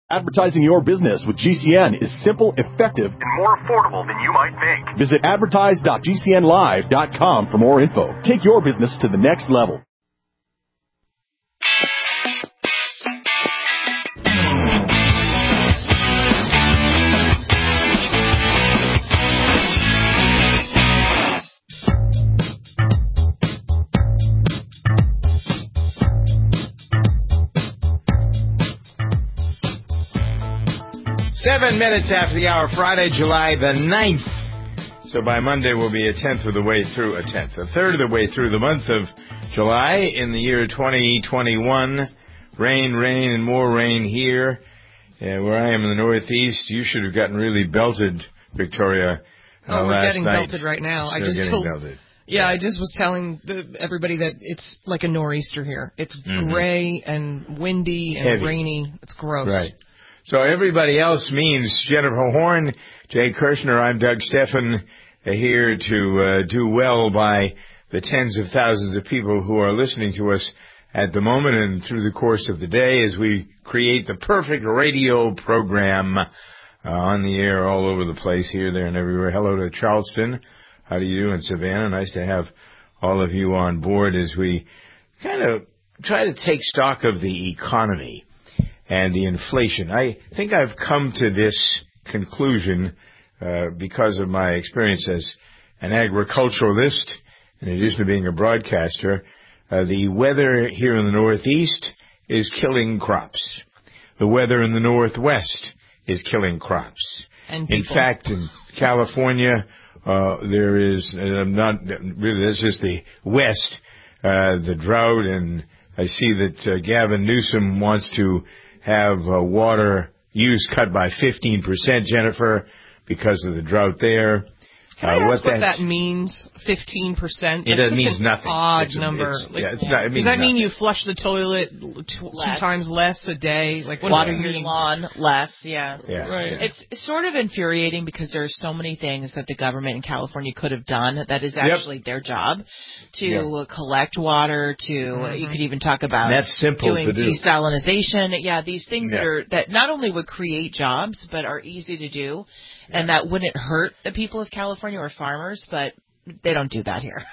Advertising your business with GCN is simple, effective, and more affordable than you might think. Visit advertise.gcnlive.com for more info. Take your business to the next level. Seven minutes after the hour, Friday, July the 9th. So by Monday, we'll be a third of the way through the month of July in the year 2021. Rain, and more rain here. Where I am in the Northeast, you should have gotten really belted, Victoria, we're last getting night. belted right now. I just was telling everybody that it's like a nor'easter here. It's gray and windy and heavy. Rainy. It's gross. Right. So everybody else means Jennifer Horn, Jay Kirshner, I'm Doug Steffen, here to do well by the tens of thousands of people who are listening to us at the moment and through the course of the day as we create the perfect radio program on the air all over the place, here, there, and everywhere. Hello to Charleston. How do you do in Savannah? Nice to have all of you on board as we kind of try to take stock of the economy and the inflation. I think I've come to this conclusion because of my experience as an agriculturalist, in addition to being a broadcaster. The weather here in the Northeast is killing crops. The weather in the Northwest is killing crops. And in fact, in California, there is not really. That's just the West, the drought, and I see that Gavin Newsom wants to have water use cut by 15%, Jennifer, because of the drought there. Can I ask what that means, 15%? It means nothing. Odd number. Does that mean you flush the toilet two times less a day? Like water your lawn less, yeah. Right. It's sort of infuriating because there are so many things that the government in California could have done that is actually their job to collect water, you could even talk about that's simple doing to do. Desalinization. Yeah, these things that not only would create jobs but are easy to do. And that wouldn't hurt the people of California or farmers, but they don't do that here.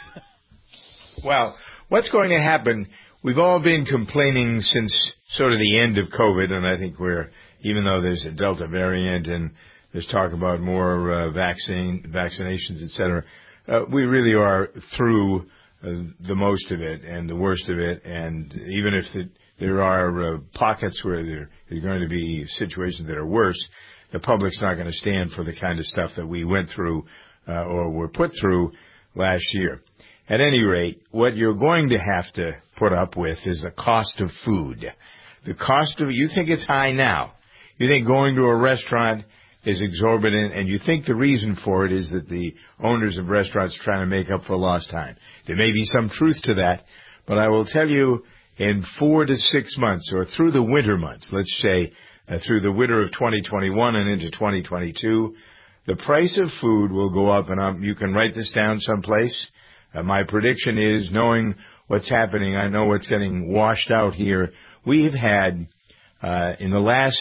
Well, what's going to happen, we've all been complaining since sort of the end of COVID, and I think even though there's a Delta variant and there's talk about more vaccinations, et cetera, we really are through the most of it and the worst of it, and even if there are pockets where there is going to be situations that are worse, the public's not going to stand for the kind of stuff that we went through or were put through last year. At any rate, what you're going to have to put up with is the cost of food. You think it's high now. You think going to a restaurant is exorbitant, and you think the reason for it is that the owners of restaurants are trying to make up for lost time. There may be some truth to that, but I will tell you, in 4 to 6 months, or through the winter months, let's say, through the winter of 2021 and into 2022, the price of food will go up, and you can write this down someplace. My prediction is, knowing what's happening, I know what's getting washed out here. We've had, in the last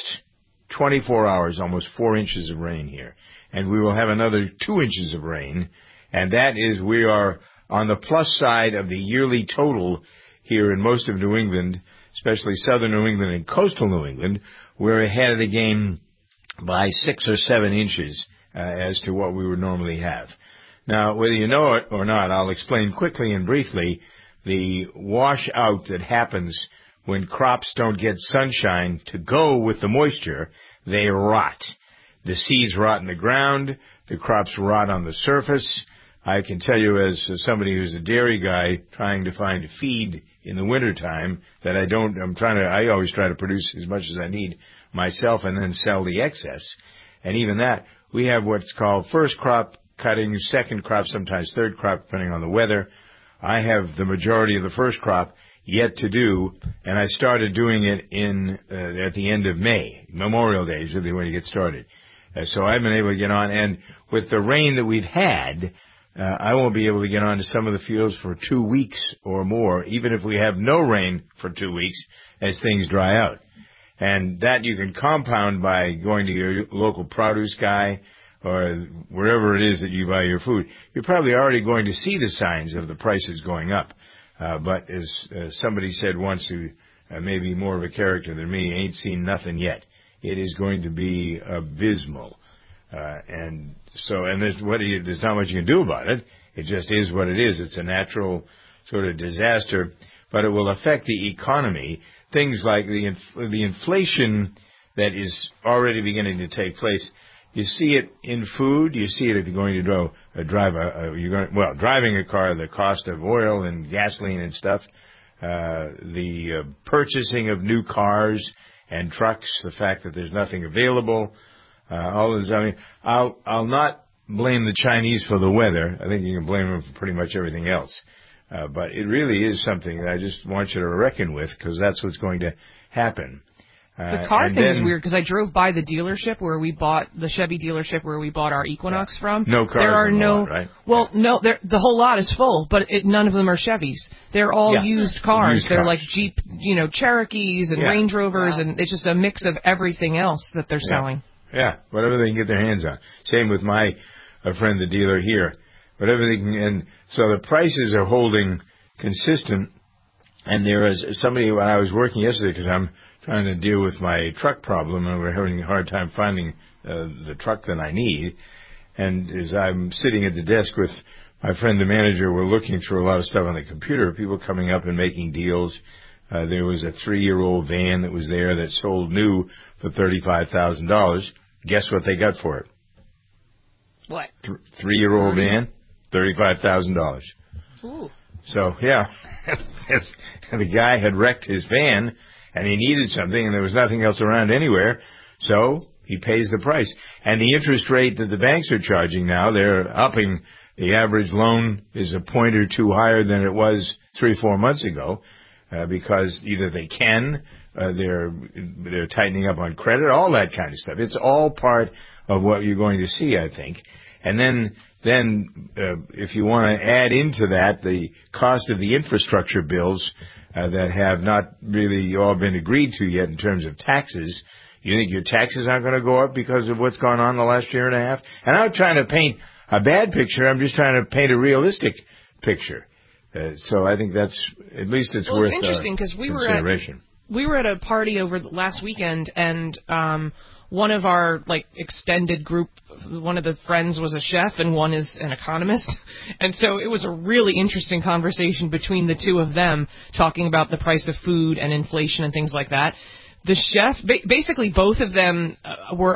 24 hours, almost 4 inches of rain here, and we will have another 2 inches of rain, and that is, we are on the plus side of the yearly total here in most of New England, especially southern New England and coastal New England. We're ahead of the game by 6 or 7 inches as to what we would normally have. Now, whether you know it or not, I'll explain quickly and briefly the washout that happens when crops don't get sunshine to go with the moisture. They rot. The seeds rot in the ground. The crops rot on the surface. I can tell you, as somebody who's a dairy guy trying to find feed in the wintertime, that I always try to produce as much as I need myself and then sell the excess. And even that, we have what's called first crop cutting, second crop, sometimes third crop, depending on the weather. I have the majority of the first crop yet to do, and I started doing it at the end of May. Memorial Day is really when you get started. So I've been able to get on, and with the rain that we've had, I won't be able to get onto some of the fields for 2 weeks or more, even if we have no rain for 2 weeks, as things dry out. And that you can compound by going to your local produce guy or wherever it is that you buy your food. You're probably already going to see the signs of the prices going up. But as somebody said once, who may be more of a character than me, ain't seen nothing yet. It is going to be abysmal. And there's not much you can do about it. It just is what it is. It's a natural sort of disaster, but it will affect the economy. Things like the inflation that is already beginning to take place. You see it in food. You see it if you're going to driving a car, the cost of oil and gasoline and stuff, the purchasing of new cars and trucks, the fact that there's nothing available, all this. I mean, I'll not blame the Chinese for the weather. I think you can blame them for pretty much everything else. But it really is something that I just want you to reckon with, because that's what's going to happen. The car thing is weird, because I drove by the dealership where we bought, the Chevy dealership where we bought our Equinox from. No cars on the lot, right? Well, no, the whole lot is full, but none of them are Chevys. They're all used cars. They're like Jeep, Cherokees and Range Rovers, and it's just a mix of everything else that they're selling. Yeah, whatever they can get their hands on. Same with my friend, the dealer here. Whatever they can, and so the prices are holding consistent. And there is somebody, when I was working yesterday, because I'm trying to deal with my truck problem, and we're having a hard time finding the truck that I need. And as I'm sitting at the desk with my friend, the manager, we're looking through a lot of stuff on the computer, people coming up and making deals. There was a 3-year-old van that was there that sold new for $35,000. Guess what they got for it? What? 3-year-old van, $35,000. Ooh. So, yeah, the guy had wrecked his van, and he needed something, and there was nothing else around anywhere, so he pays the price. And the interest rate that the banks are charging now, they're upping. The average loan is a point or two higher than it was 3-4 months ago, because either they can, they're tightening up on credit, all that kind of stuff. It's all part of what you're going to see, I think. And then if you want to add into that the cost of the infrastructure bills that have not really all been agreed to yet in terms of taxes, you think your taxes aren't going to go up because of what's gone on the last year and a half? And I'm not trying to paint a bad picture. I'm just trying to paint a realistic picture. So I think that's, at least it's worth interesting because consideration. We were at a party over the last weekend, and one of our extended group, one of the friends was a chef and one is an economist. And so it was a really interesting conversation between the two of them talking about the price of food and inflation and things like that. The chef, basically both of them were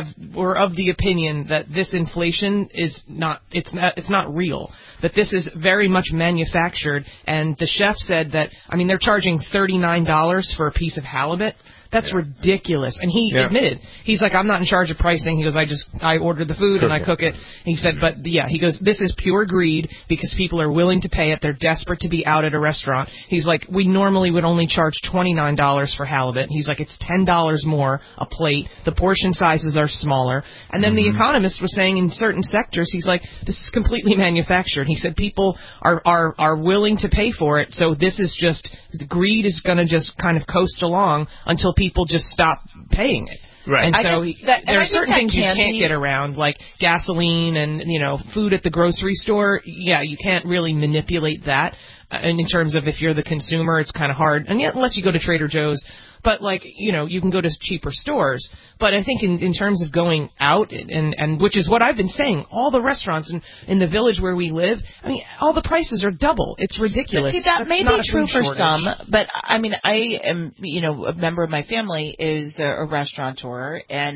of the opinion that this inflation is not real, that this is very much manufactured. And the chef said that, they're charging $39 for a piece of halibut. That's ridiculous. And he admitted, he's like, I'm not in charge of pricing. He goes, I ordered the food and I cook it. And he said, he goes, this is pure greed because people are willing to pay it. They're desperate to be out at a restaurant. He's like, we normally would only charge $29 for halibut. He's like, it's $10 more a plate. The portion sizes are smaller. And then the economist was saying in certain sectors, he's like, this is completely manufactured. He said people are willing to pay for it. So this is just, greed is going to just kind of coast along until people just stop paying it. Right. And so there are certain things you can't get around, like gasoline and, food at the grocery store. Yeah, you can't really manipulate that. And in terms of if you're the consumer, it's kind of hard. And yet, unless you go to Trader Joe's. But, you can go to cheaper stores. But I think in terms of going out, and which is what I've been saying, all the restaurants in the village where we live, all the prices are double. It's ridiculous. But see, that may be true for some. But, I am, a member of my family is a restaurateur and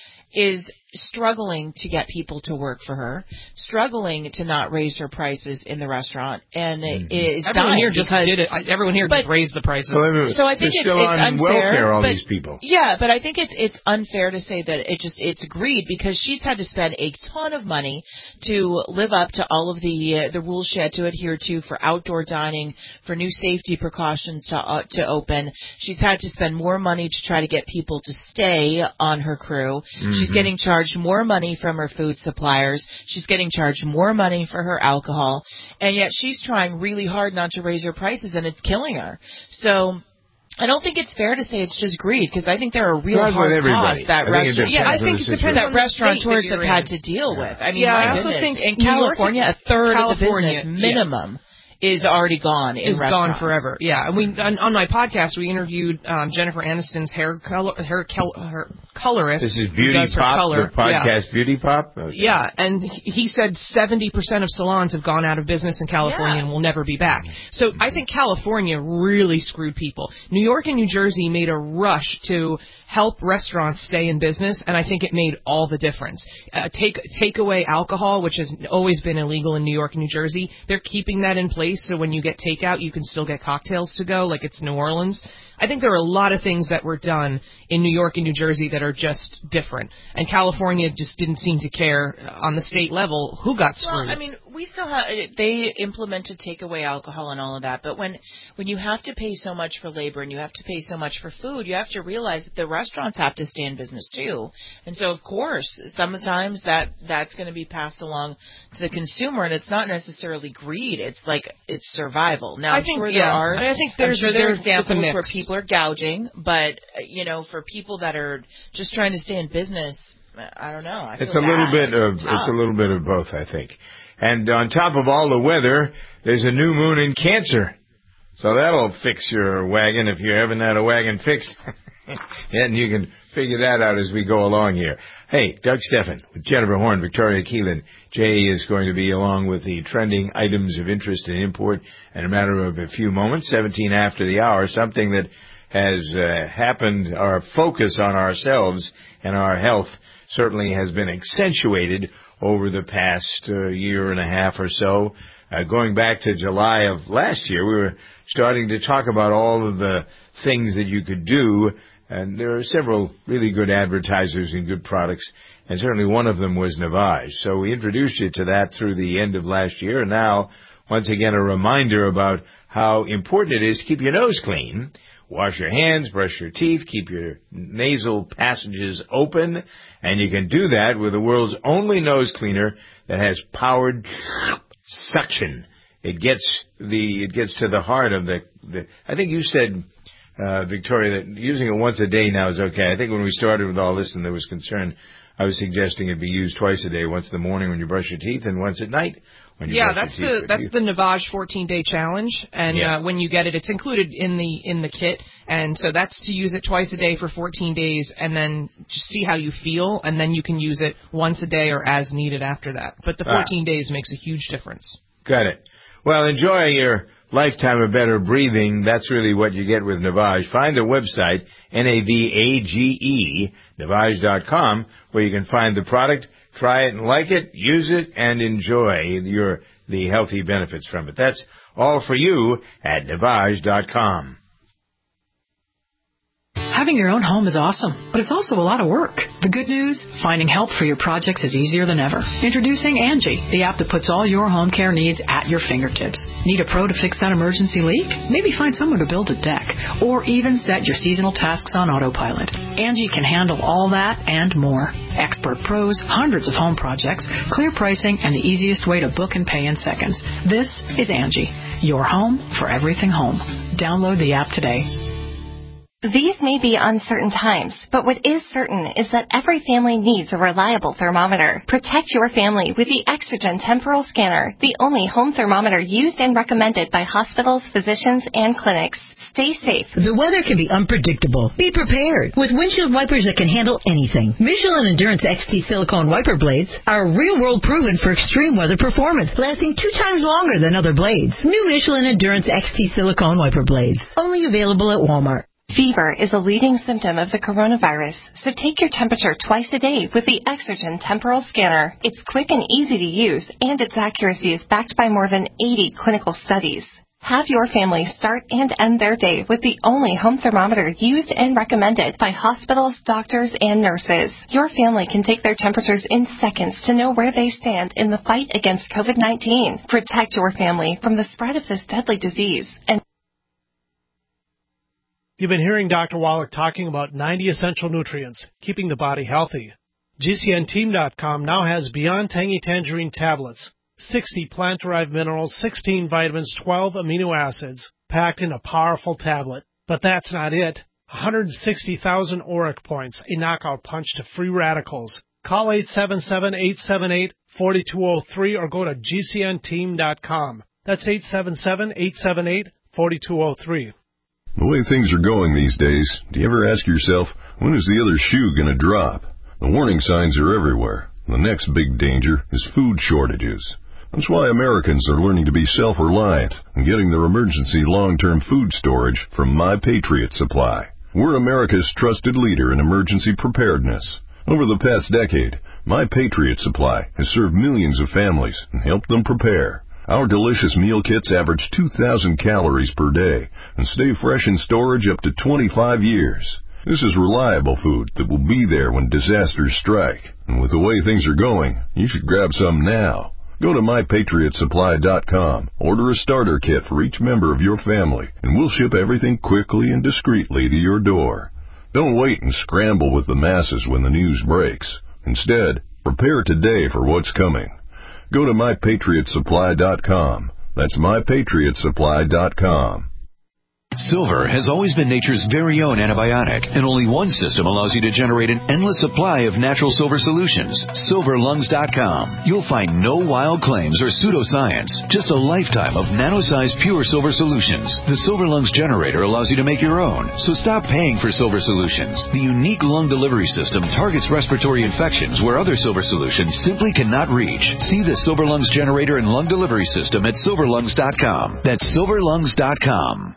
is struggling to get people to work for her, struggling to not raise her prices in the restaurant, and is everyone dying here just did it. Everyone here just raised the prices. So I think it's on unfair. Welfare, all these people. Yeah, but I think it's unfair to say that it's greed because she's had to spend a ton of money to live up to all of the rules she had to adhere to for outdoor dining, for new safety precautions to open. She's had to spend more money to try to get people to stay on her crew. She's getting charged more money from her food suppliers. She's getting charged more money for her alcohol. And yet she's trying really hard not to raise her prices, and it's killing her. So I don't think it's fair to say it's just greed, because I think there are real Not with hard everybody. costs that I think it depends that on the restaurateurs state that have you're had in. to deal with. I mean, Yeah, my I also goodness. think In New York- California, a third of the California, business minimum is already gone in is restaurants. gone forever. Yeah, and we on my podcast we interviewed Jennifer Aniston's her colorist. This is who Beauty does her Pop, color. the podcast Beauty Pop? Okay. Yeah, and he said 70% of salons have gone out of business in California and will never be back. So I think California really screwed people. New York and New Jersey made a rush to help restaurants stay in business, and I think it made all the difference. Take away alcohol, which has always been illegal in New York and New Jersey. They're keeping that in place, so when you get takeout, you can still get cocktails to go, like it's New Orleans. I think there are a lot of things that were done in New York and New Jersey that are just different. And California just didn't seem to care on the state level who got screwed. Well, I mean, we still have, they implemented takeaway alcohol and all of that, but when you have to pay so much for labor and you have to pay so much for food, you have to realize that the restaurants have to stay in business too. And so, of course, sometimes that's going to be passed along to the consumer, and it's not necessarily greed. It's survival. Now, I'm sure there are examples where people are gouging, but for people that are just trying to stay in business, I don't know. It's a little bit of both, I think. And on top of all the weather, there's a new moon in Cancer, so that'll fix your wagon if you haven't had a wagon fixed. And you can figure that out as we go along here. Hey, Doug Steffen with Jennifer Horn, Victoria Keelan. Jay is going to be along with the trending items of interest and import in a matter of a few moments, 17 after the hour, something that has happened. Our focus on ourselves and our health certainly has been accentuated over the past year and a half or so. Going back to July of last year, we were starting to talk about all of the things that you could do, and there are several really good advertisers and good products, and certainly one of them was Navage. So we introduced you to that through the end of last year, and now, once again, a reminder about how important it is to keep your nose clean. Wash your hands, brush your teeth, keep your nasal passages open, and you can do that with the world's only nose cleaner that has powered suction. It gets to the heart of the I think you said, Victoria, that using it once a day now is okay. I think when we started with all this and there was concern, I was suggesting it be used twice a day, once in the morning when you brush your teeth and once at night. That's the Navage 14-day challenge, and when you get it, it's included in the kit, and so that's to use it twice a day for 14 days, and then just see how you feel, and then you can use it once a day or as needed after that. But the 14 days makes a huge difference. Got it. Well, enjoy your lifetime of better breathing. That's really what you get with Navage. Find the website, Navage, Navage.com, where you can find the product. Try it and like it, use it, and enjoy the healthy benefits from it. That's all for you at Navage.com. Having your own home is awesome, but it's also a lot of work. The good news? Finding help for your projects is easier than ever. Introducing Angie, the app that puts all your home care needs at your fingertips. Need a pro to fix that emergency leak? Maybe find someone to build a deck, or even set your seasonal tasks on autopilot. Angie can handle all that and more. Expert pros, hundreds of home projects, clear pricing, and the easiest way to book and pay in seconds. This is Angie, your home for everything home. Download the app today. These may be uncertain times, but what is certain is that every family needs a reliable thermometer. Protect your family with the Exergen Temporal Scanner, the only home thermometer used and recommended by hospitals, physicians, and clinics. Stay safe. The weather can be unpredictable. Be prepared with windshield wipers that can handle anything. Michelin Endurance XT silicone wiper blades are real-world proven for extreme weather performance, lasting 2 times longer than other blades. New Michelin Endurance XT silicone wiper blades, only available at Walmart. Fever is a leading symptom of the coronavirus, so take your temperature twice a day with the Exergen Temporal Scanner. It's quick and easy to use, and its accuracy is backed by more than 80 clinical studies. Have your family start and end their day with the only home thermometer used and recommended by hospitals, doctors, and nurses. Your family can take their temperatures in seconds to know where they stand in the fight against COVID-19. Protect your family from the spread of this deadly disease. And you've been hearing Dr. Wallach talking about 90 essential nutrients, keeping the body healthy. GCNteam.com now has Beyond Tangy Tangerine tablets, 60 plant-derived minerals, 16 vitamins, 12 amino acids, packed in a powerful tablet. But that's not it. 160,000 ORAC points, a knockout punch to free radicals. Call 877-878-4203 or go to GCNteam.com. That's 877-878-4203. The way things are going these days, do you ever ask yourself, when is the other shoe going to drop? The warning signs are everywhere. The next big danger is food shortages. That's why Americans are learning to be self-reliant and getting their emergency long-term food storage from My Patriot Supply. We're America's trusted leader in emergency preparedness. Over the past decade, My Patriot Supply has served millions of families and helped them prepare. Our delicious meal kits average 2,000 calories per day and stay fresh in storage up to 25 years. This is reliable food that will be there when disasters strike. And with the way things are going, you should grab some now. Go to MyPatriotSupply.com, order a starter kit for each member of your family, and we'll ship everything quickly and discreetly to your door. Don't wait and scramble with the masses when the news breaks. Instead, prepare today for what's coming. Go to MyPatriotSupply.com. That's MyPatriotSupply.com. Silver has always been nature's very own antibiotic, and only one system allows you to generate an endless supply of natural silver solutions. SilverLungs.com. You'll find no wild claims or pseudoscience, just a lifetime of nano-sized pure silver solutions. The Silver Lungs generator allows you to make your own, so stop paying for silver solutions. The unique lung delivery system targets respiratory infections where other silver solutions simply cannot reach. See the Silver Lungs generator and lung delivery system at SilverLungs.com. That's SilverLungs.com.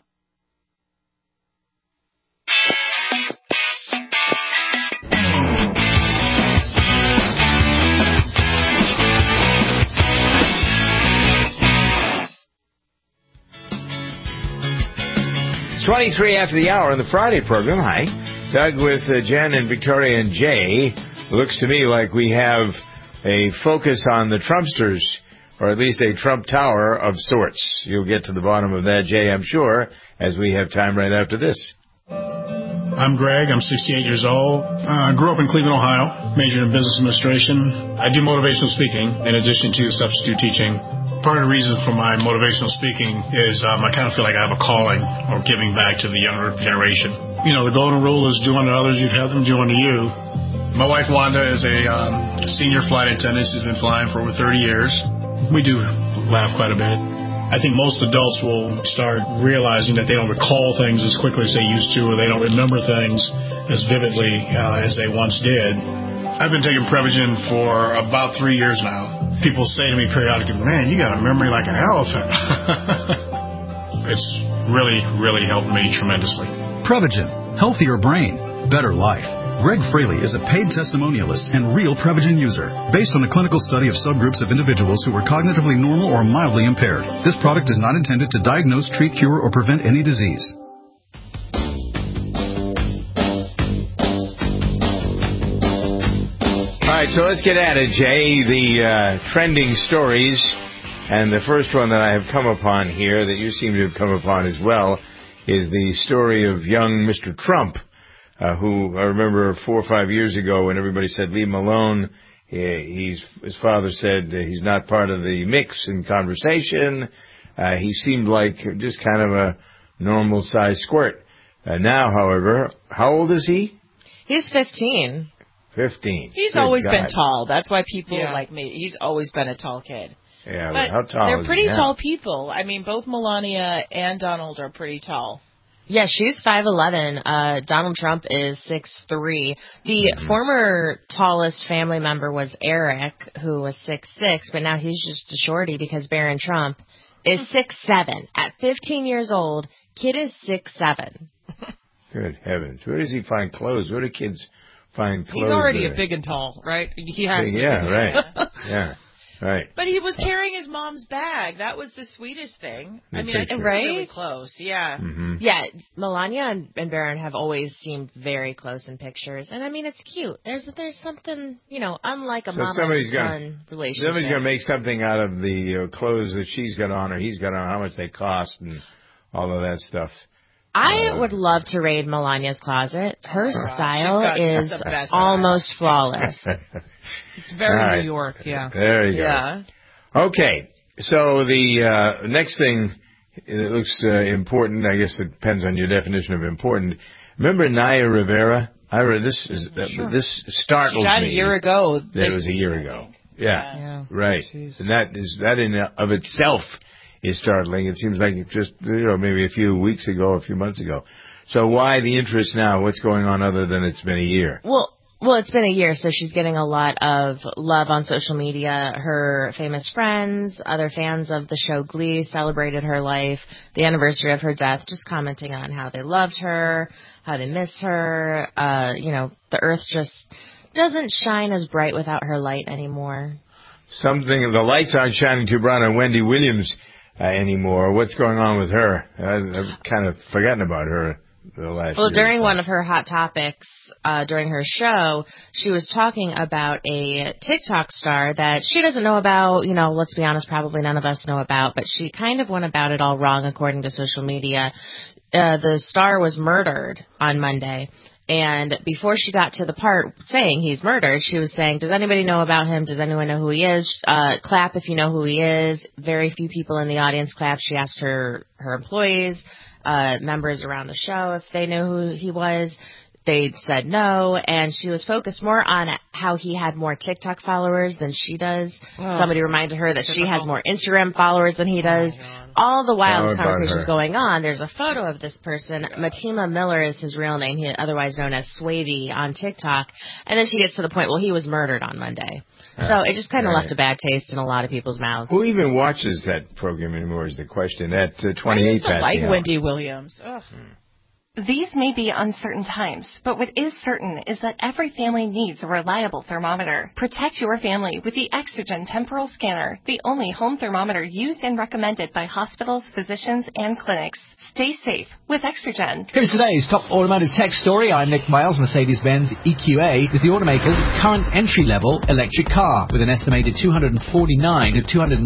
It's 23 after the hour on the Friday program. Hi. Doug with Jen and Victoria and Jay. Looks to me like we have a focus on the Trumpsters, or at least a Trump Tower of sorts. You'll get to the bottom of that, Jay, I'm sure, as we have time right after this. I'm Greg. I'm 68 years old. I grew up in Cleveland, Ohio, majored in business administration. I do motivational speaking in addition to substitute teaching. Part of the reason for my motivational speaking is I kind of feel like I have a calling or giving back to the younger generation. You know, the golden rule is do unto others, you'd have them do unto you. My wife, Wanda, is a senior flight attendant. She's been flying for over 30 years. We do laugh quite a bit. I think most adults will start realizing that they don't recall things as quickly as they used to, or they don't remember things as vividly as they once did. I've been taking Prevagen for about 3 years now. People say to me periodically, man, you got a memory like an elephant. It's really, really helped me tremendously. Prevagen. Healthier brain. Better life. Greg Fraley is a paid testimonialist and real Prevagen user, based on a clinical study of subgroups of individuals who were cognitively normal or mildly impaired. This product is not intended to diagnose, treat, cure, or prevent any disease. All right, so let's get at it, Jay. The trending stories, and the first one that I have come upon here that you seem to have come upon as well is the story of young Mr. Trump, who I remember 4 or 5 years ago when everybody said, leave him alone. His father said he's not part of the mix in conversation. He seemed like just kind of a normal-sized squirt. Now, however, how old is he? He's 15. 15. He's always been tall. That's why people like me. He's always been a tall kid. Yeah, but how tall they're is pretty he now? tall people. I mean, both Melania and Donald are pretty tall. Yeah, she's 5'11". Donald Trump is 6'3". The former tallest family member was Eric, who was 6'6", but now he's just a shorty because Barron Trump is 6'7". At 15 years old, kid is 6'7". Good heavens. Where does he find clothes? Where do kids find clothes? He's already a big and tall, right? He has to. Yeah, right. Yeah. Right. But he was carrying his mom's bag. That was the sweetest thing. I mean, I think right? really close. Yeah. Mm-hmm. Yeah, Melania and Barron have always seemed very close in pictures. And I mean, it's cute. There's something, unlike a mom and son relationship. Somebody's going to make something out of the clothes that she's got on or he's got on, how much they cost and all of that stuff. I would love to raid Melania's closet. Her style is almost flawless. It's very New York, yeah. There you go. Yeah. Okay, so the next thing it looks important. I guess it depends on your definition of important. Remember Naya Rivera? This startled me. She died a year ago. That was a year ago. Yeah. Right. Jeez. And that in of itself is startling. It seems like it just, maybe a few weeks ago, a few months ago. So why the interest now? What's going on other than it's been a year? Well, it's been a year, so she's getting a lot of love on social media. Her famous friends, other fans of the show Glee celebrated her life, the anniversary of her death, just commenting on how they loved her, how they miss her. The earth just doesn't shine as bright without her light anymore. The lights aren't shining too bright on Wendy Williams anymore. What's going on with her? I've kind of forgotten about her. During one of her Hot Topics during her show, she was talking about a TikTok star that she doesn't know about, let's be honest, probably none of us know about, but she kind of went about it all wrong according to social media. The star was murdered on Monday, and before she got to the part saying he's murdered, she was saying, does anybody know about him? Does anyone know who he is? Clap if you know who he is. Very few people in the audience clapped. She asked her employees, members around the show if they knew who he was. They said no, and she was focused more on how he had more TikTok followers than she does. Somebody reminded her that she has more Instagram followers than he does. All the while this conversation is going on, there's a photo of this person. Matima Miller is his real name, otherwise known as Swavey on TikTok. And then she gets to the point, he was murdered on Monday. So it just kind of left a bad taste in a lot of people's mouths. Who even watches that program anymore is the question. At 28 I used to past like the hour. Wendy Williams. Ugh. These may be uncertain times, but what is certain is that every family needs a reliable thermometer. Protect your family with the Exergen Temporal Scanner, the only home thermometer used and recommended by hospitals, physicians, and clinics. Stay safe with Exergen. Here's today's top automotive tech story. I'm Nick Miles. Mercedes-Benz EQA is the automaker's current entry-level electric car with an estimated 249 to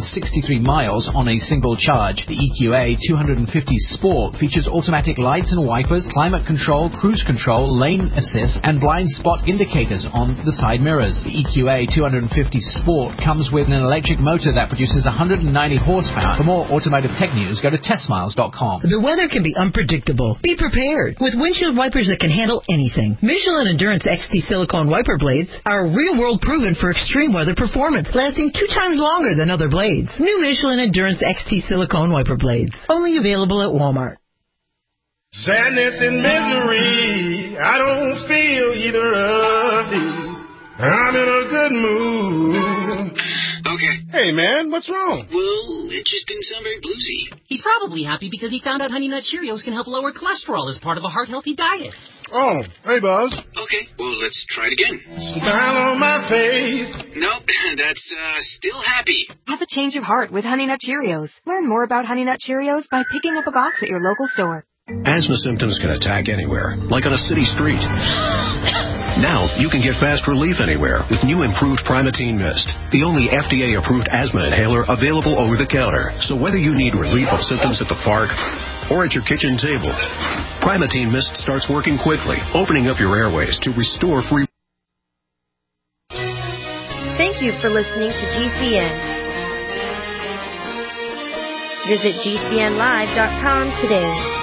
263 miles on a single charge. The EQA 250 Sport features automatic lights and wipers, climate control, cruise control, lane assist, and blind spot indicators on the side mirrors. The EQA 250 Sport comes with an electric motor that produces 190 horsepower. For more automotive tech news, go to testmiles.com. The weather can be unpredictable. Be prepared with windshield wipers that can handle anything. Michelin Endurance XT silicone wiper blades are real-world proven for extreme weather performance, lasting 2 times longer than other blades. New Michelin Endurance XT silicone wiper blades, only available at Walmart. Sadness and misery, I don't feel either of these. I'm in a good mood. Okay. Hey, man, what's wrong? Well, it just didn't sound very bluesy. He's probably happy because he found out Honey Nut Cheerios can help lower cholesterol as part of a heart-healthy diet. Oh, hey, Buzz. Okay, well, let's try it again. Smile on my face. Nope, that's still happy. Have a change of heart with Honey Nut Cheerios. Learn more about Honey Nut Cheerios by picking up a box at your local store. Asthma symptoms can attack anywhere, like on a city street. Now, you can get fast relief anywhere with new improved Primatene Mist, the only FDA-approved asthma inhaler available over the counter. So whether you need relief of symptoms at the park or at your kitchen table, Primatene Mist starts working quickly, opening up your airways to restore free. Thank you for listening to GCN. Visit GCNlive.com today.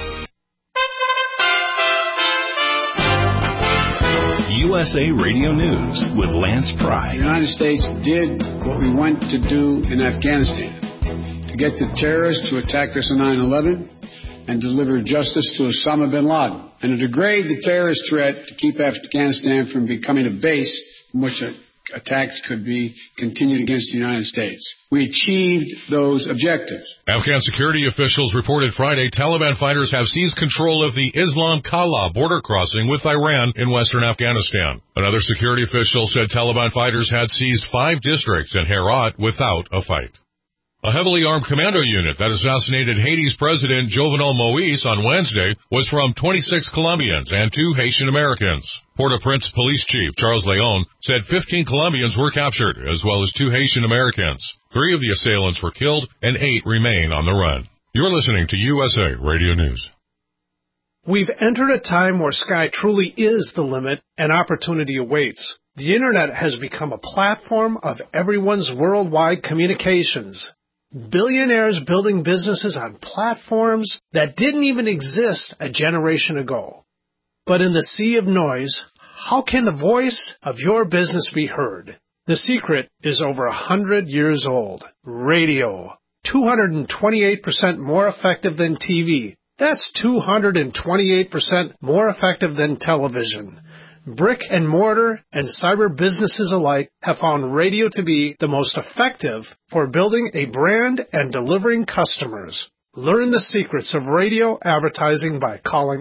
USA Radio News with Lance Pry. The United States did what we went to do in Afghanistan, to get the terrorists to attack us on 9/11 and deliver justice to Osama bin Laden, and to degrade the terrorist threat to keep Afghanistan from becoming a base from which attacks could be continued against the United States. We achieved those objectives. Afghan security officials reported Friday Taliban fighters have seized control of the Islam Kala border crossing with Iran in western Afghanistan. Another security official said Taliban fighters had seized 5 districts in Herat without a fight. A heavily armed commando unit that assassinated Haiti's President Jovenel Moïse on Wednesday was from 26 Colombians and 2 Haitian Americans. Port-au-Prince Police Chief Charles Leon said 15 Colombians were captured, as well as 2 Haitian Americans. 3 of the assailants were killed, and 8 remain on the run. You're listening to USA Radio News. We've entered a time where sky truly is the limit and opportunity awaits. The Internet has become a platform of everyone's worldwide communications. Billionaires building businesses on platforms that didn't even exist a generation ago. But in the sea of noise, how can the voice of your business be heard? The secret is over 100 years old. Radio. 228% more effective than TV. That's 228% more effective than television. Brick and mortar and cyber businesses alike have found radio to be the most effective for building a brand and delivering customers. Learn the secrets of radio advertising by calling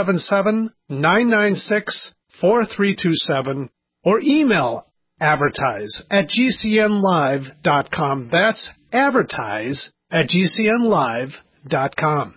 877-996-4327 or email advertise@gcnlive.com. That's advertise@gcnlive.com.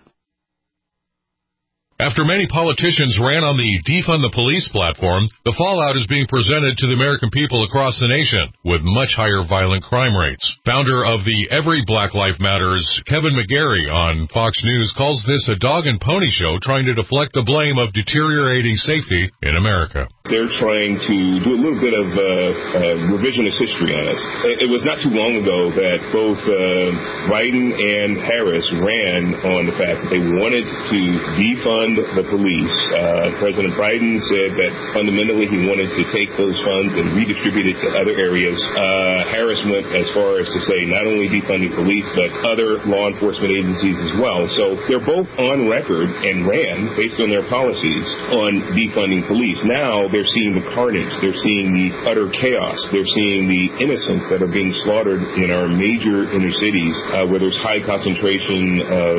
After many politicians ran on the Defund the Police platform, the fallout is being presented to the American people across the nation with much higher violent crime rates. Founder of the Every Black Life Matters, Kevin McGarry on Fox News calls this a dog and pony show trying to deflect the blame of deteriorating safety in America. They're trying to do a little bit of revisionist history on us. It was not too long ago that both Biden and Harris ran on the fact that they wanted to defund the police. President Biden said that fundamentally he wanted to take those funds and redistribute it to other areas. Harris went as far as to say not only defunding police, but other law enforcement agencies as well. So they're both on record and ran, based on their policies, on defunding police. Now they're seeing the carnage. They're seeing the utter chaos. They're seeing the innocents that are being slaughtered in our major inner cities, where there's high concentration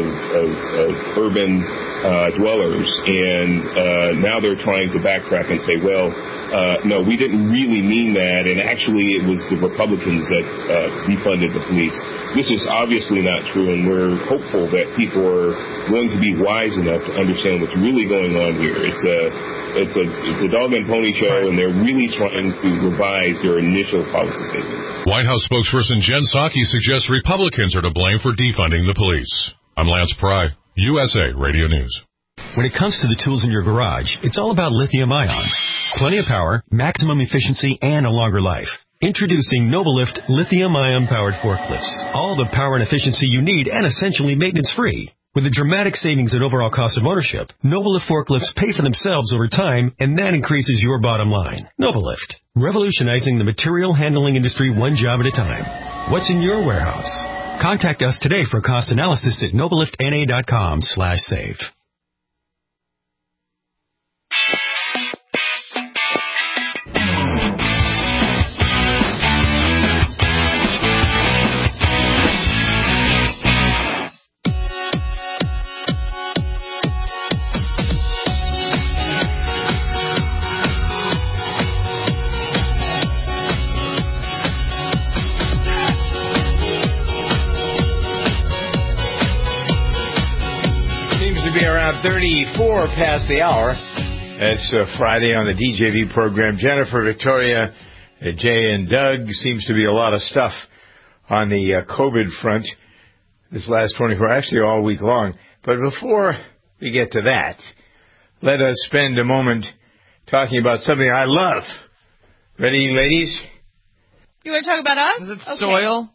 of urban dwellers. And now they're trying to backtrack and say, well, no, we didn't really mean that, and actually it was the Republicans that defunded the police. This is obviously not true, and we're hopeful that people are going to be wise enough to understand what's really going on here. It's a dog and pony show, and they're really trying to revise their initial policy statements. White House spokesperson Jen Psaki suggests Republicans are to blame for defunding the police. I'm Lance Pry, USA Radio News. When it comes to the tools in your garage, it's all about lithium-ion. Plenty of power, maximum efficiency, and a longer life. Introducing Nobelift lithium-ion powered forklifts. All the power and efficiency you need and essentially maintenance-free. With a dramatic savings in overall cost of ownership, Nobelift forklifts pay for themselves over time, and that increases your bottom line. Nobelift, revolutionizing the material handling industry one job at a time. What's in your warehouse? Contact us today for cost analysis at nobeliftna.com/save. Around 34 past the hour. It's Friday on the DJV program. Jennifer, Victoria, Jay, and Doug. Seems to be a lot of stuff on the COVID front this last 24 hours, actually all week long. But before we get to that, let us spend a moment talking about something I love. Ready, ladies? You want to talk about us? Is it soil?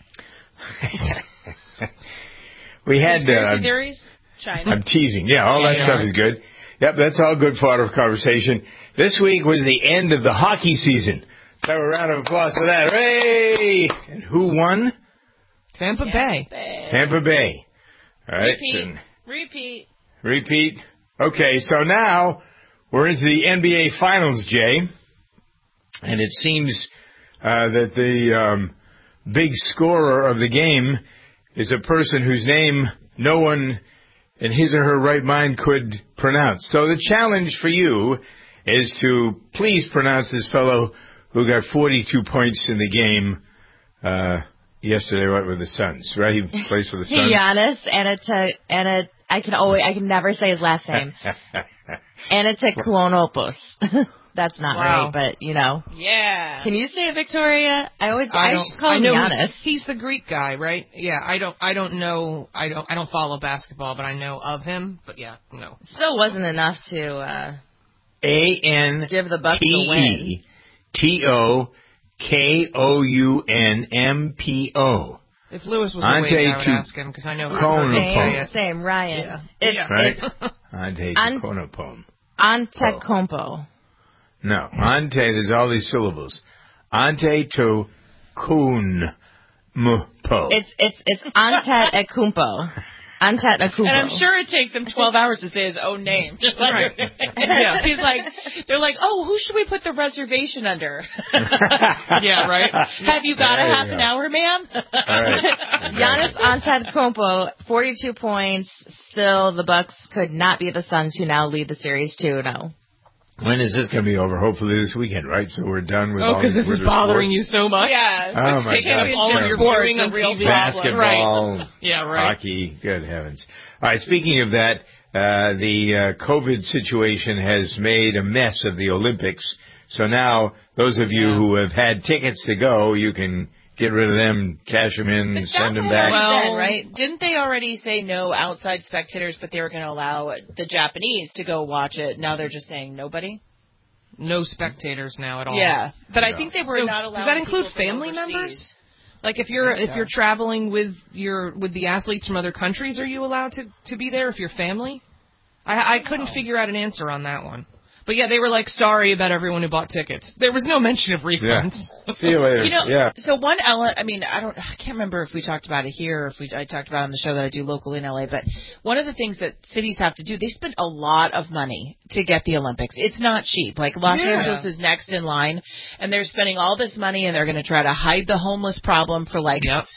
We had conspiracy theories? China. I'm teasing. Yeah, all that stuff is good. Yep, that's all good fodder for conversation. This week was the end of the hockey season. So a round of applause for that. Hooray! And who won? Tampa Bay. Tampa Bay. All right. Repeat. Okay, so now we're into the NBA Finals, Jay. And it seems that the big scorer of the game is a person whose name no one in his or her right mind could pronounce. So the challenge for you is to please pronounce this fellow who got 42 points in the game yesterday, right, with the Suns, right? He plays for the Suns. Giannis I can never say his last name. Antetokounmpo. That's not right, but you know. Yeah. Can you say it, Victoria? I just call him Giannis. He's the Greek guy, right? Yeah. I don't know. I don't follow basketball, but I know of him. But yeah, no. Still wasn't enough to give the Bucks the win. Antetokounmpo. If Lewis was awake, I would ask him, because I know Same, Ryan. Yeah. Right? Antetokounmpo. Antetokounmpo. No, there's all these syllables. Antetokounmpo. It's Antetokounmpo. Antetokounmpo. And I'm sure it takes him 12 hours to say his own name. Just like Yeah. He's like, they're like, oh, who should we put the reservation under? Yeah, right. Have you got a half an hour, ma'am? Giannis Antetokounmpo, 42 points. Still, the Bucks could not beat the Suns, who now lead the series 2-0. When is this going to be over? Hopefully this weekend, right? So we're done with all because this is bothering you so much. Yeah. Oh, my God. All of your viewing on TV. Basketball, right. Yeah, right. Hockey. Good heavens. All right, speaking of that, the COVID situation has made a mess of the Olympics. So now, those of you who have had tickets to go, you can get rid of them, cash them in, send them back. Well, right? Didn't they already say no outside spectators, but they were going to allow the Japanese to go watch it? Now they're just saying nobody? No spectators now at all. Yeah, but I think they were not allowed. Does that include family members? Like if you're traveling with the athletes from other countries, are you allowed to be there if you're family? I couldn't figure out an answer on that one. But yeah, they were like sorry about everyone who bought tickets. There was no mention of refunds. Yeah. See you later. So one element, I can't remember if we talked about it here or if I talked about it on the show that I do locally in LA, but one of the things that cities have to do, they spend a lot of money to get the Olympics. It's not cheap. Like Los Angeles is next in line, and they're spending all this money, and they're going to try to hide the homeless problem for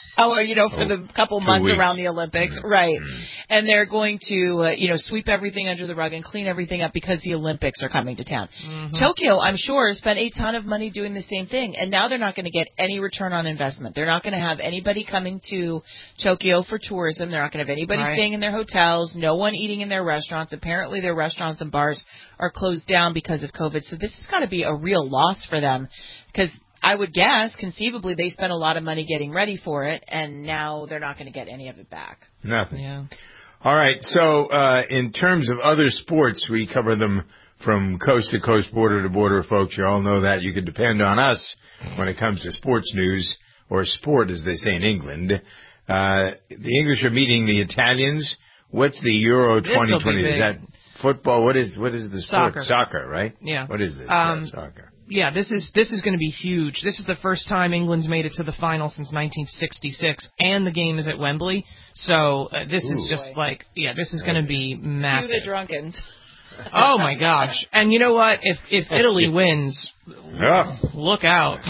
for the couple months around the Olympics. Right. And they're going to, sweep everything under the rug and clean everything up because the Olympics are coming to town. Tokyo, I'm sure, spent a ton of money doing the same thing, and now they're not going to get any return on investment. They're not going to have anybody coming to Tokyo for tourism. They're not going to have anybody staying in their hotels, no one eating in their restaurants. Apparently their restaurants and bars are closed down because of COVID. So this has got to be a real loss for them, because I would guess, conceivably, they spent a lot of money getting ready for it, and now they're not going to get any of it back. Nothing. Yeah. All right. So in terms of other sports, we cover them from coast to coast, border to border, folks. You all know that. You can depend on us when it comes to sports news, or sport, as they say in England. The English are meeting the Italians. What's the Euro 2020? Is that football? What is the sport? Soccer, right? Yeah. What is this? Soccer. Yeah, this is going to be huge. This is the first time England's made it to the final since 1966, and the game is at Wembley. So this is just this is going to be massive. To the drunkens. Oh my gosh! And you know what? If Italy wins, look out.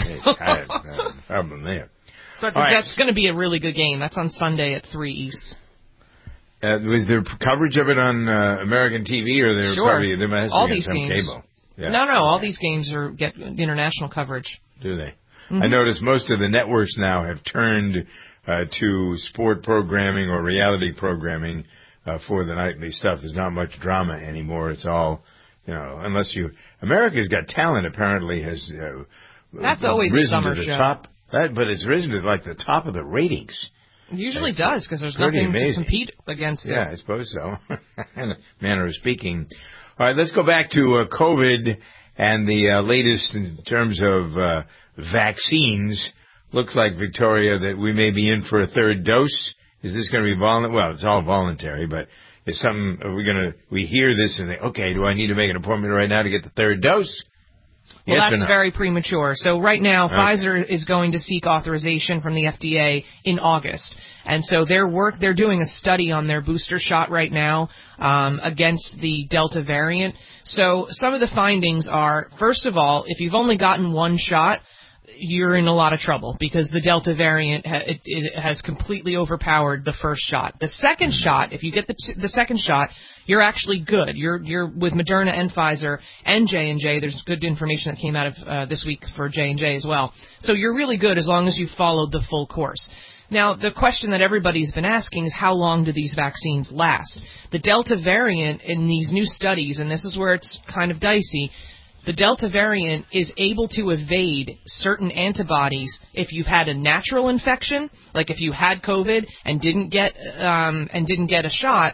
But that's going to be a really good game. That's on Sunday at 3 East. Was there coverage of it on American TV, or there must all be these some games. cable? Yeah. No, all these games get international coverage. Do they? I noticed most of the networks now have turned to sport programming or reality programming for the nightly stuff. There's not much drama anymore. It's all, America's Got Talent apparently has that's always risen a summer to the show. Top. But it's risen to like the top of the ratings. It usually does, because there's nothing to compete against. Yeah, I suppose so. In a manner of speaking. All right, let's go back to COVID and the latest in terms of vaccines. Looks like, Victoria, that we may be in for a third dose. Is this going to be voluntary? Well, it's all voluntary, but is we hear this and think, okay, do I need to make an appointment right now to get the third dose? Well, yes, that's very premature. So right now, Pfizer is going to seek authorization from the FDA in August. And so they're doing a study on their booster shot right now against the Delta variant. So some of the findings are, first of all, if you've only gotten one shot, you're in a lot of trouble, because the Delta variant it has completely overpowered the first shot. The second shot, if you get the second shot, you're actually good. You're with Moderna and Pfizer and J&J. There's good information that came out of this week for J&J as well. So you're really good as long as you followed the full course. Now, the question that everybody's been asking is, how long do these vaccines last? The Delta variant in these new studies, and this is where it's kind of dicey, the Delta variant is able to evade certain antibodies if you've had a natural infection, like if you had COVID and didn't get a shot.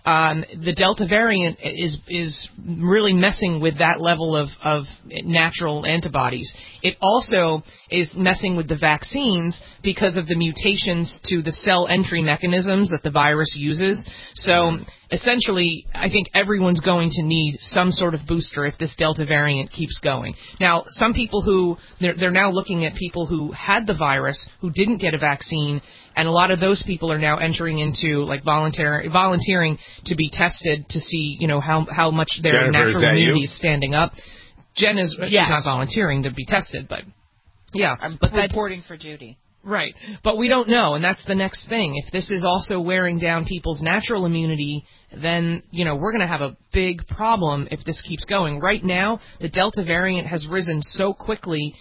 the Delta variant is really messing with that level of natural antibodies. It also is messing with the vaccines because of the mutations to the cell entry mechanisms that the virus uses. So essentially, I think everyone's going to need some sort of booster if this Delta variant keeps going. Now, some people they're now looking at people who had the virus, who didn't get a vaccine, and a lot of those people are now entering into like volunteering to be tested to see, how much their natural immunity is standing up. Jen she's not volunteering to be tested, but yeah. I'm but reporting for duty. Right. But we don't know, and that's the next thing. If this is also wearing down people's natural immunity, then, we're going to have a big problem if this keeps going. Right now, the Delta variant has risen so quickly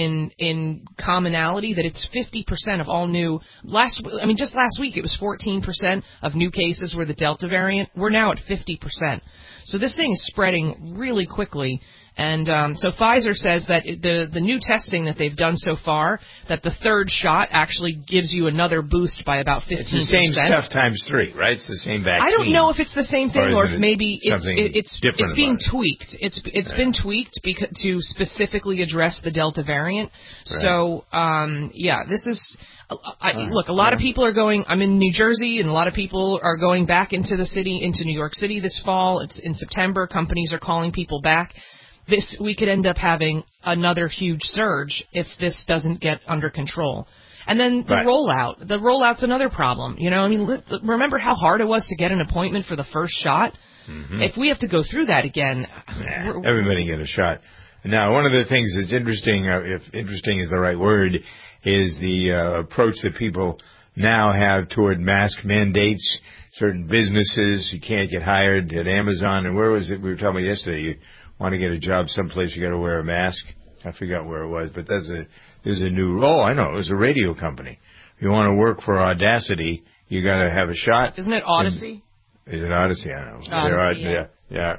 in commonality that it's 50% of all new. Just last week it was 14% of new cases were the Delta variant. We're now at 50%. So this thing is spreading really quickly. And so Pfizer says that the new testing that they've done so far, that the third shot actually gives you another boost by about 15%. It's the same stuff times 3, right? It's the same vaccine. I don't know if it's the same thing or if maybe it's being tweaked. It's been tweaked to specifically address the Delta variant. Right. So this is. Look, a lot of people are going. I'm in New Jersey, and a lot of people are going back into the city, into New York City this fall. It's in September. Companies are calling people back. We could end up having another huge surge if this doesn't get under control. And then the rollout. The rollout's another problem. Remember how hard it was to get an appointment for the first shot? Mm-hmm. If we have to go through that again, everybody get a shot. Now, one of the things that's interesting, if interesting is the right word, is the approach that people now have toward mask mandates. Certain businesses, you can't get hired at Amazon. And where was it? We were talking about yesterday. You want to get a job someplace, you got to wear a mask. I forgot where it was, but there's a new. Oh, I know. It was a radio company. If you want to work for Audacity, you got to have a shot. Isn't it Odyssey? Is it Odyssey? I don't know. Odyssey, yeah.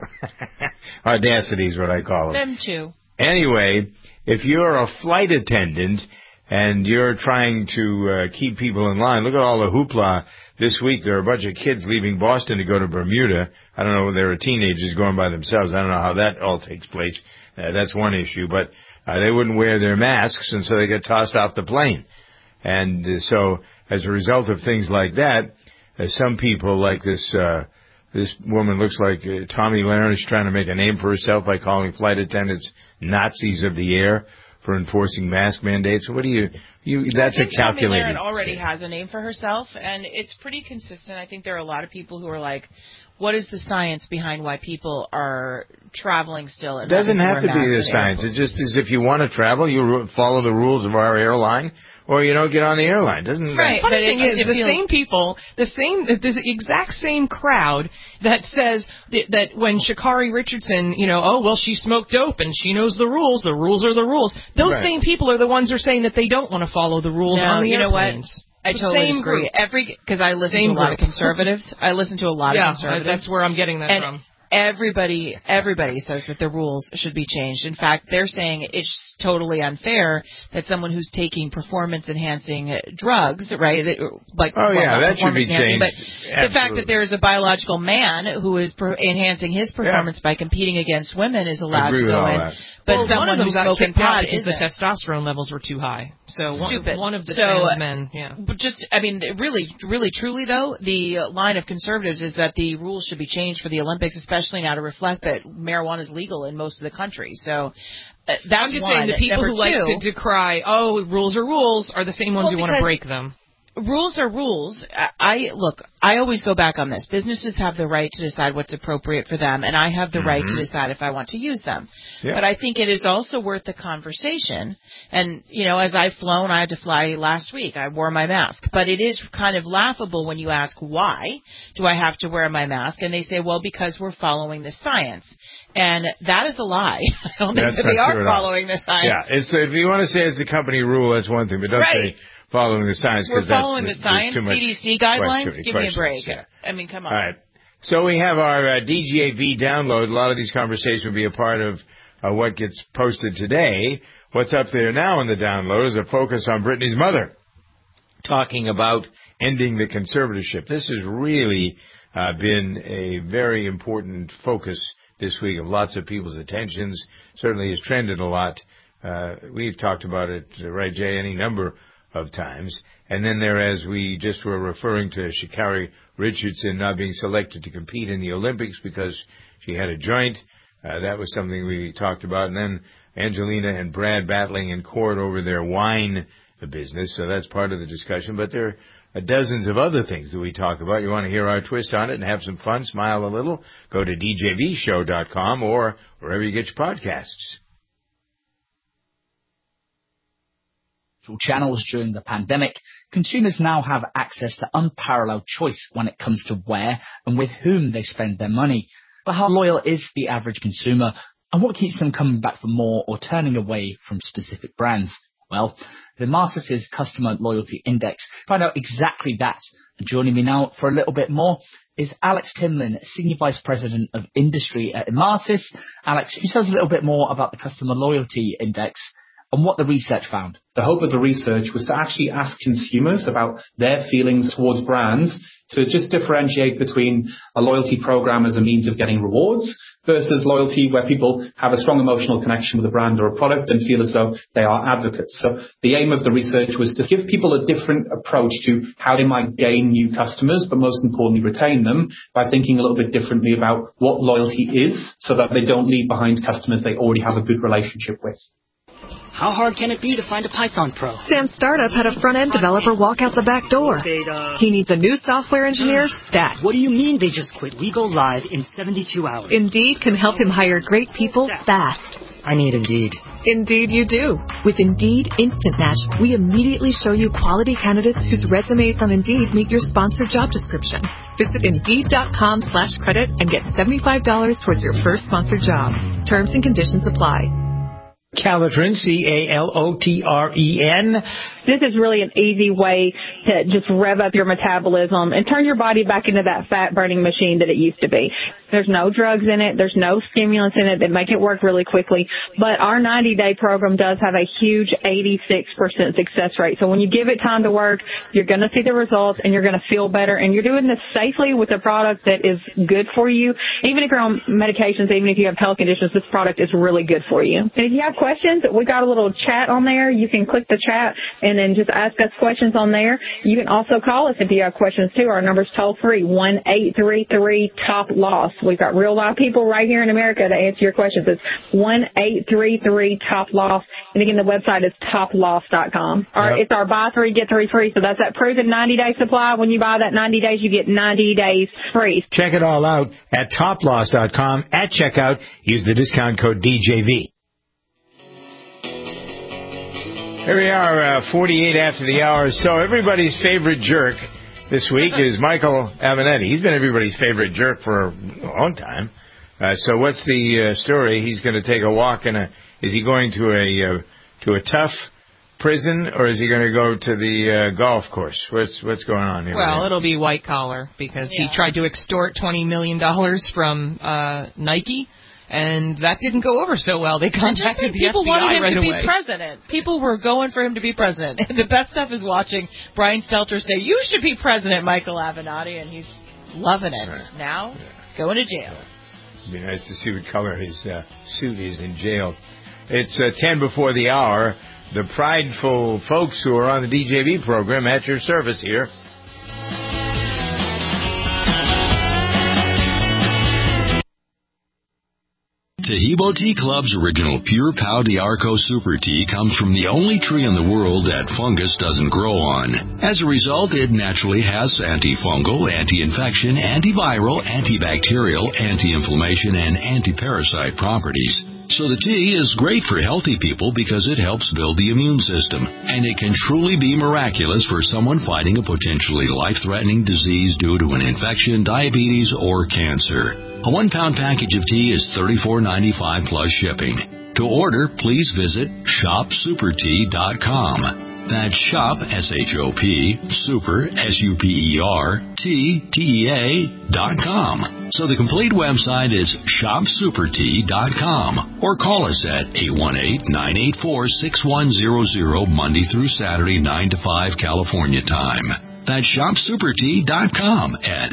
Audacity is what I call them. Them too. Anyway, if you're a flight attendant and you're trying to keep people in line, look at all the hoopla. This week there are a bunch of kids leaving Boston to go to Bermuda. I don't know, there are teenagers going by themselves. I don't know how that all takes place. That's one issue. But they wouldn't wear their masks, and so they get tossed off the plane. And so as a result of things like that, some people like this woman looks like Tommy Leonard is trying to make a name for herself by calling flight attendants Nazis of the air for enforcing mask mandates. What do you that's a calculated. Tommy Leonard already has a name for herself, and it's pretty consistent. I think there are a lot of people who are like, what is the science behind why people are traveling still? It doesn't have to be the science. It just is if you want to travel, you follow the rules of our airline, or you don't get on the airline. Doesn't right? But the thing is, the same people, the exact same crowd that says that when Sha'Carri Richardson, she smoked dope and she knows the rules. The rules are the rules. Those same people are the ones who are saying that they don't want to follow the rules on the airplanes. I totally agree. Because I listen to a lot of conservatives. I listen to a lot of conservatives. That's where I'm getting that from. Everybody says that the rules should be changed. In fact, they're saying it's totally unfair that someone who's taking performance-enhancing drugs, right? That should be changed. But the fact that there is a biological man who is enhancing his performance by competing against women is allowed to go in. But someone who's smoking pot because the testosterone levels were too high. So one of the trans men, But really, truly though, the line of conservatives is that the rules should be changed for the Olympics, especially now to reflect that marijuana is legal in most of the country. So that's I'm just saying the people who like to decry, rules are the same ones who want to break them. Rules are rules. I always go back on this. Businesses have the right to decide what's appropriate for them, and I have the right to decide if I want to use them. Yeah. But I think it is also worth the conversation. And, as I've flown, I had to fly last week. I wore my mask. But it is kind of laughable when you ask, why do I have to wear my mask? And they say, well, because we're following the science. And that is a lie. I don't think that they are following the science. Yeah, if you want to say it's a company rule, that's one thing. But don't say following the science. We're following the science, CDC guidelines. Give me a break. Yeah. I mean, come on. All right. So we have our DGAV download. A lot of these conversations will be a part of what gets posted today. What's up there now in the download is a focus on Brittany's mother, talking about ending the conservatorship. This is really been a very important focus this week of lots of people's attentions. Certainly has trended a lot. We've talked about it, right, Jay, any number of times. And then there, as we just were referring to Sha'Carri Richardson not being selected to compete in the Olympics because she had a joint. That was something we talked about. And then Angelina and Brad battling in court over their wine business. So that's part of the discussion. But there are dozens of other things that we talk about. You want to hear our twist on it and have some fun, smile a little, go to djvshow.com or wherever you get your podcasts. Channels during the pandemic, consumers now have access to unparalleled choice when it comes to where and with whom they spend their money. But how loyal is the average consumer, and what keeps them coming back for more or turning away from specific brands? Well, the Emarsys Customer Loyalty Index find out exactly that. And joining me now for a little bit more is Alex Timlin, Senior Vice President of Industry at Emarsys. Alex, can you tell us a little bit more about the Customer Loyalty Index and what the research found? The hope of the research was to actually ask consumers about their feelings towards brands, to just differentiate between a loyalty program as a means of getting rewards versus loyalty where people have a strong emotional connection with a brand or a product and feel as though they are advocates. So the aim of the research was to give people a different approach to how they might gain new customers, but most importantly retain them by thinking a little bit differently about what loyalty is so that they don't leave behind customers they already have a good relationship with. How hard can it be to find a Python pro? Sam's startup had a front-end developer walk out the back door. He needs a new software engineer, stat. What do you mean they just quit? We go live in 72 hours. Indeed can help him hire great people fast. I need Indeed. Indeed you do. With Indeed Instant Match, we immediately show you quality candidates whose resumes on Indeed meet your sponsored job description. Visit Indeed.com/credit and get $75 towards your first sponsored job. Terms and conditions apply. Calotren, Calotren. This is really an easy way to just rev up your metabolism and turn your body back into that fat-burning machine that it used to be. There's no drugs in it. There's no stimulants in it that make it work really quickly. But our 90-day program does have a huge 86% success rate. So when you give it time to work, you're going to see the results and you're going to feel better. And you're doing this safely with a product that is good for you. Even if you're on medications, even if you have health conditions, this product is really good for you. And if you have questions, we got a little chat on there. You can click the chat and then just ask us questions on there. You can also call us if you have questions too. Our number's toll free, 1-833-TOP-LOSS. We've got real live people right here in America to answer your questions. It's 1-833-TOP-LOSS. And again, the website is toploss.com. It's our buy 3, get 3 free. So that's that proven 90-day supply. When you buy that 90 days, you get 90 days free. Check it all out at toploss.com. At checkout, use the discount code DJV. Here we are, 48 after the hour. So everybody's favorite jerk this week is Michael Avenatti. He's been everybody's favorite jerk for a long time. So what's the story? He's going to take a walk is he going to a tough prison, or is he going to go to the golf course? What's going on here? Well, it'll be white collar because he tried to extort $20 million from Nike. And that didn't go over so well. They contacted the FBI people wanted him right to away. be president. People were going for him to be president. And the best stuff is watching Brian Stelter say, "You should be president, Michael Avenatti," and he's loving it. Right. Now, going to jail. It'd be nice to see what color his suit is in jail. It's 10 before the hour. The prideful folks who are on the DJV program at your service here. Tahibo Tea Club's original Pure Pau d'Arco Super Tea comes from the only tree in the world that fungus doesn't grow on. As a result, it naturally has antifungal, anti-infection, antiviral, antibacterial, anti-inflammation, and anti-parasite properties. So the tea is great for healthy people because it helps build the immune system. And it can truly be miraculous for someone fighting a potentially life-threatening disease due to an infection, diabetes, or cancer. A 1-pound package of tea is $34.95 plus shipping. To order, please visit shopsupertea.com. That's shop, S-H-O-P, super, SUPER, So the complete website is shopsupertea.com. Or call us at 818-984-6100 Monday through Saturday, 9 to 5 California time. That's shopsupertea.com at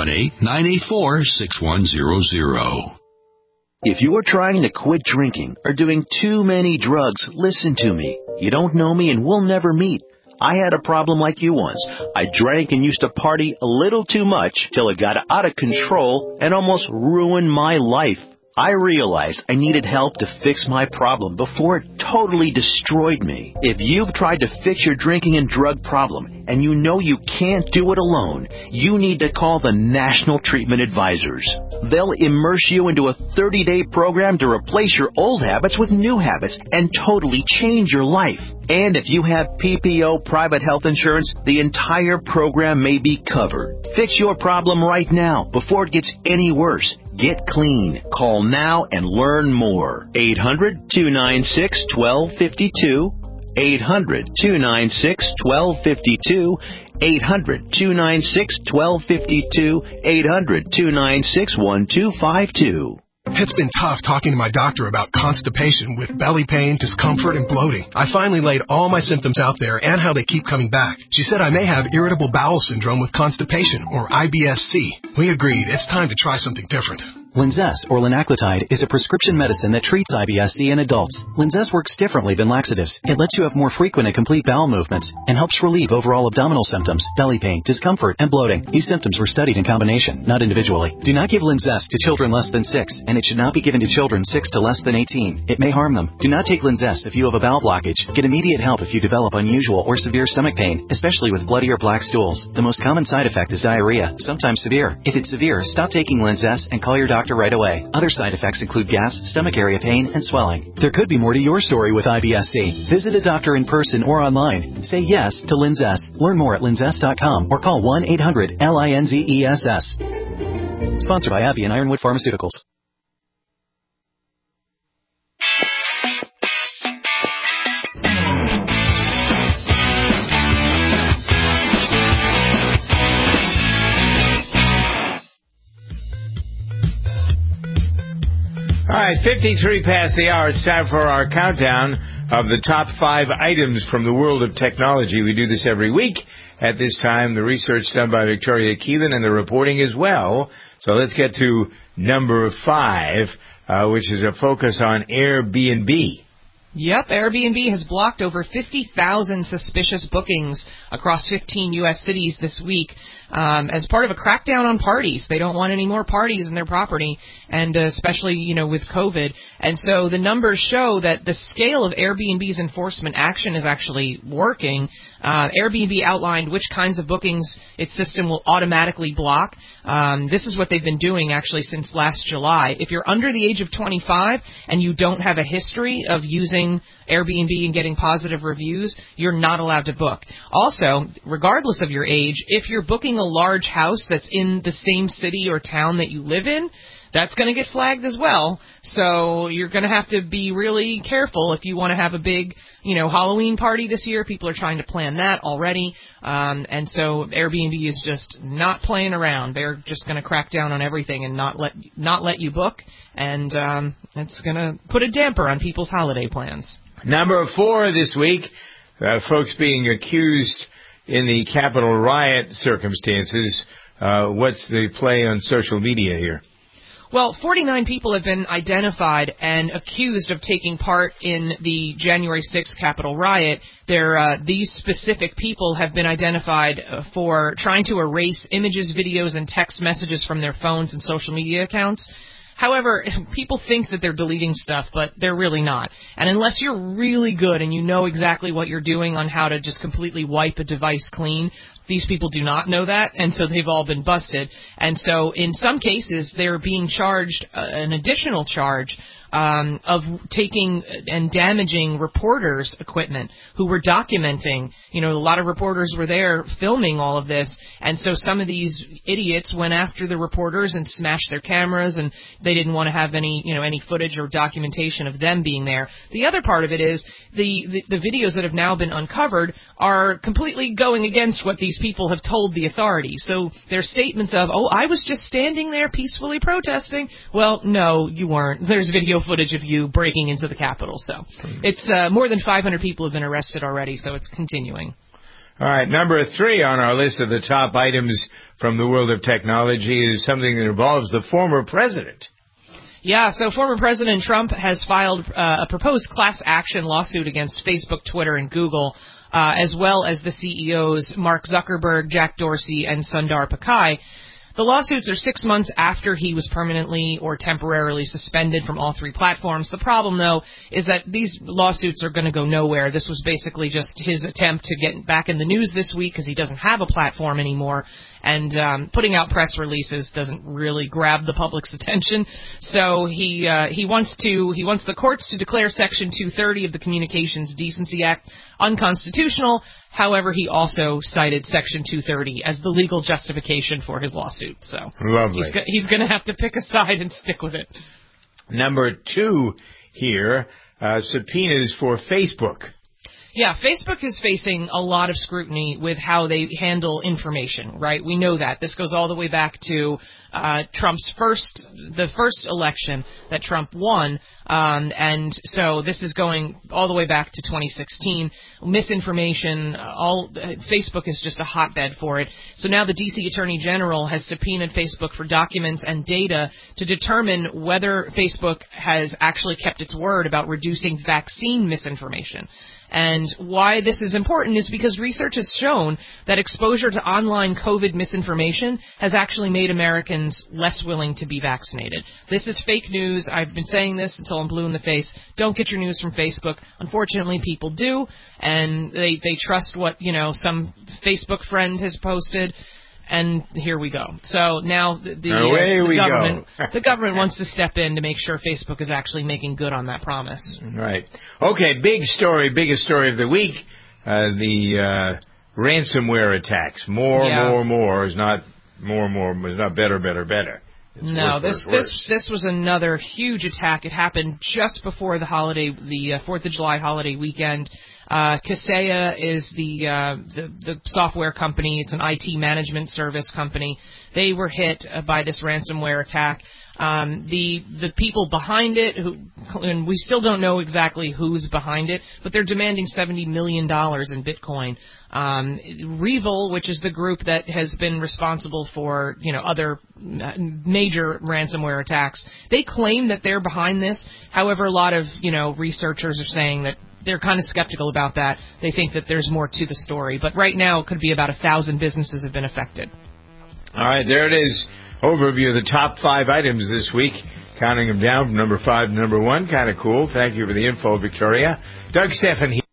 818-984-6100. If you're trying to quit drinking or doing too many drugs, listen to me. You don't know me and we'll never meet. I had a problem like you once. I drank and used to party a little too much till it got out of control and almost ruined my life. I realized I needed help to fix my problem before it totally destroyed me. If you've tried to fix your drinking and drug problem and you know you can't do it alone, you need to call the National Treatment Advisors. They'll immerse you into a 30-day program to replace your old habits with new habits and totally change your life. And if you have PPO private health insurance, the entire program may be covered. Fix your problem right now before it gets any worse. Get clean. Call now and learn more. 800-296-1252. 800-296-1252. 800-296-1252. 800-296-1252. It's been tough talking to my doctor about constipation with belly pain, discomfort, and bloating. I finally laid all my symptoms out there and how they keep coming back. She said I may have irritable bowel syndrome with constipation, or IBS-C. We agreed it's time to try something different. Linzess, or linaclotide, is a prescription medicine that treats IBS-C in adults. Linzess works differently than laxatives. It lets you have more frequent and complete bowel movements and helps relieve overall abdominal symptoms, belly pain, discomfort, and bloating. These symptoms were studied in combination, not individually. Do not give Linzess to children less than 6, and it should not be given to children 6 to less than 18. It may harm them. Do not take Linzess if you have a bowel blockage. Get immediate help if you develop unusual or severe stomach pain, especially with bloody or black stools. The most common side effect is diarrhea, sometimes severe. If it's severe, stop taking Linzess and call your doctor right away. Other side effects include gas, stomach area pain, and swelling. There could be more to your story with IBS-C. Visit a doctor in person or online. Say yes to Linzess. Learn more at linzess.com or call 1-800-LINZESS. Sponsored by AbbVie and Ironwood Pharmaceuticals. All right, 53 past the hour. It's time for our countdown of the top 5 items from the world of technology. We do this every week at this time. The research done by Victoria Keelan and the reporting as well. So let's get to number 5, which is a focus on Airbnb. Yep, Airbnb has blocked over 50,000 suspicious bookings across 15 U.S. cities this week as part of a crackdown on parties. They don't want any more parties in their property, and especially, with COVID. And so the numbers show that the scale of Airbnb's enforcement action is actually working. Airbnb outlined which kinds of bookings its system will automatically block. This is what they've been doing actually since last July. If you're under the age of 25 and you don't have a history of using Airbnb and getting positive reviews, you're not allowed to book. Also, regardless of your age, if you're booking a large house that's in the same city or town that you live in, that's going to get flagged as well. So you're going to have to be really careful if you want to have a big, Halloween party this year. People are trying to plan that already. And so Airbnb is just not playing around. They're just going to crack down on everything and not let you book. And it's going to put a damper on people's holiday plans. Number 4 this week, folks being accused in the Capitol riot circumstances. What's the play on social media here? Well, 49 people have been identified and accused of taking part in the January 6th Capitol riot. These specific people have been identified for trying to erase images, videos, and text messages from their phones and social media accounts. However, people think that they're deleting stuff, but they're really not. And unless you're really good and you know exactly what you're doing on how to just completely wipe a device clean, these people do not know that, and so they've all been busted. And so in some cases, they're being charged an additional charge of taking and damaging reporters' equipment who were documenting. A lot of reporters were there filming all of this, and so some of these idiots went after the reporters and smashed their cameras, and they didn't want to have any footage or documentation of them being there. The other part of it is the videos that have now been uncovered are completely going against what these people have told the authorities. So their statements of, I was just standing there peacefully protesting. Well, no, you weren't. There's video footage of you breaking into the Capitol. So it's more than 500 people have been arrested already, so it's continuing. All right, number 3 on our list of the top items from the world of technology is something that involves the former president. Yeah, so former President Trump has filed a proposed class action lawsuit against Facebook, Twitter, and Google, as well as the CEOs Mark Zuckerberg, Jack Dorsey, and Sundar Pichai. The lawsuits are 6 months after he was permanently or temporarily suspended from all 3 platforms. The problem, though, is that these lawsuits are going to go nowhere. This was basically just his attempt to get back in the news this week because he doesn't have a platform anymore. And putting out press releases doesn't really grab the public's attention. So he wants the courts to declare Section 230 of the Communications Decency Act unconstitutional. However, he also cited Section 230 as the legal justification for his lawsuit. So lovely. He's going to have to pick a side and stick with it. Number 2 here, subpoenas for Facebook. Yeah, Facebook is facing a lot of scrutiny with how they handle information, right? We know that. This goes all the way back to Trump's the first election that Trump won, and so this is going all the way back to 2016. Misinformation, Facebook is just a hotbed for it. So now the D.C. Attorney General has subpoenaed Facebook for documents and data to determine whether Facebook has actually kept its word about reducing vaccine misinformation. And why this is important is because research has shown that exposure to online COVID misinformation has actually made Americans less willing to be vaccinated. This is fake news. I've been saying this until I'm blue in the face. Don't get your news from Facebook. Unfortunately, people do, and they trust what, some Facebook friend has posted. And here we go. So now the government wants to step in to make sure Facebook is actually making good on that promise. Right. Okay, biggest story of the week, the ransomware attacks. More is not better. It's worse. This was another huge attack. It happened just before the 4th of July holiday weekend. Kaseya is the software company. It's an IT management service company. They were hit by this ransomware attack. The people behind it, and we still don't know exactly who's behind it, but they're demanding $70 million in Bitcoin. Revil, which is the group that has been responsible for, other major ransomware attacks, they claim that they're behind this. However, a lot of, researchers are saying that they're kind of skeptical about that. They think that there's more to the story. But right now, it could be about 1,000 businesses have been affected. All right, there it is. Overview of the top 5 items this week. Counting them down from number 5 to number 1. Kind of cool. Thank you for the info, Victoria. Doug Stephan here.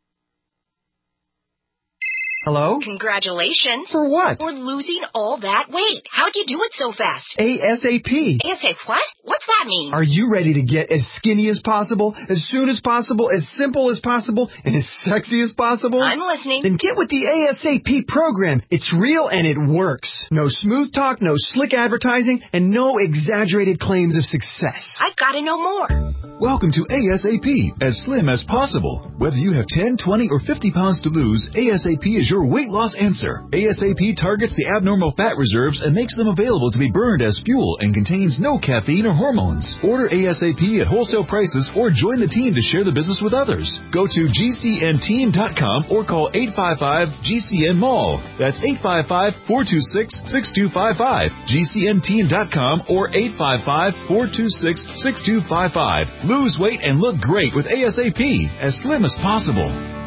Hello? Congratulations. For what? For losing all that weight. How'd you do it so fast? ASAP. ASAP what? What's that mean? Are you ready to get as skinny as possible, as soon as possible, as simple as possible, and as sexy as possible? I'm listening. Then get with the ASAP program. It's real and it works. No smooth talk, no slick advertising, and no exaggerated claims of success. I've got to know more. Welcome to ASAP, as slim as possible. Whether you have 10, 20, or 50 pounds to lose, ASAP is your weight loss answer. ASAP targets the abnormal fat reserves and makes them available to be burned as fuel and contains no caffeine or hormones. Order ASAP at wholesale prices or join the team to share the business with others. Go to GCNteam.com or call 855-GCN-MALL. That's 855-426-6255. GCNteam.com or 855-426-6255. Lose weight and look great with ASAP, as slim as possible.